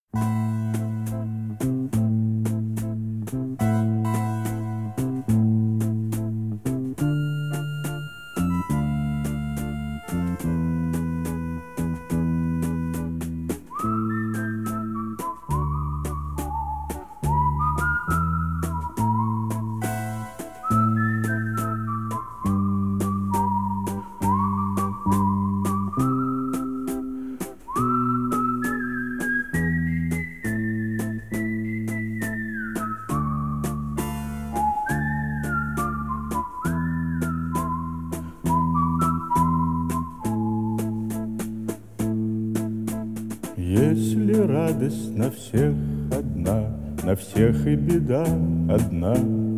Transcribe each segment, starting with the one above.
Если радость на всех одна, на всех и беда одна,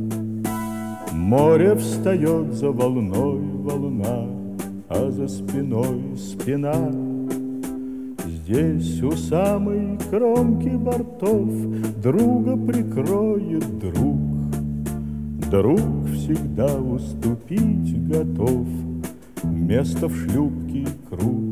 море встает за волной волна, а за спиной спина. Здесь у самой кромки бортов друга прикроет друг. Друг всегда уступить готов, место в шлюпке круг.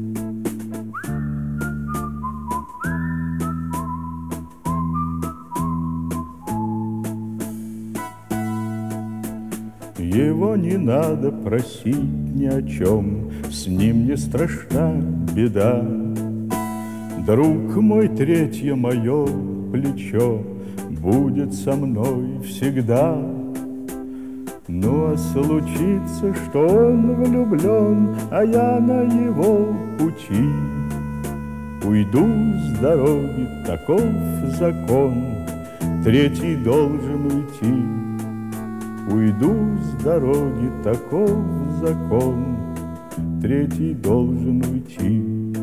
Его не надо просить ни о чем, с ним не страшна беда. Друг мой, третье мое плечо будет со мной всегда. Ну а случится, что он влюблен, а я на его пути уйду с дороги, таков закон, третий должен уйти. Уйду с дороги, таков закон, третий должен уйти.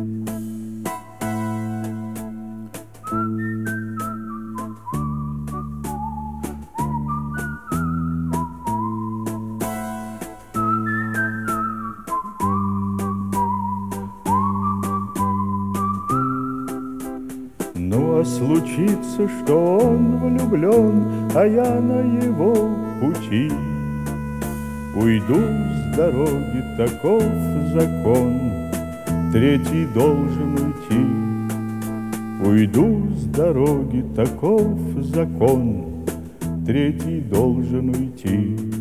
Ну а случится, что он влюблен, а я на его пути уйду с дороги, таков закон, третий должен уйти. Уйду с дороги, таков закон, третий должен уйти.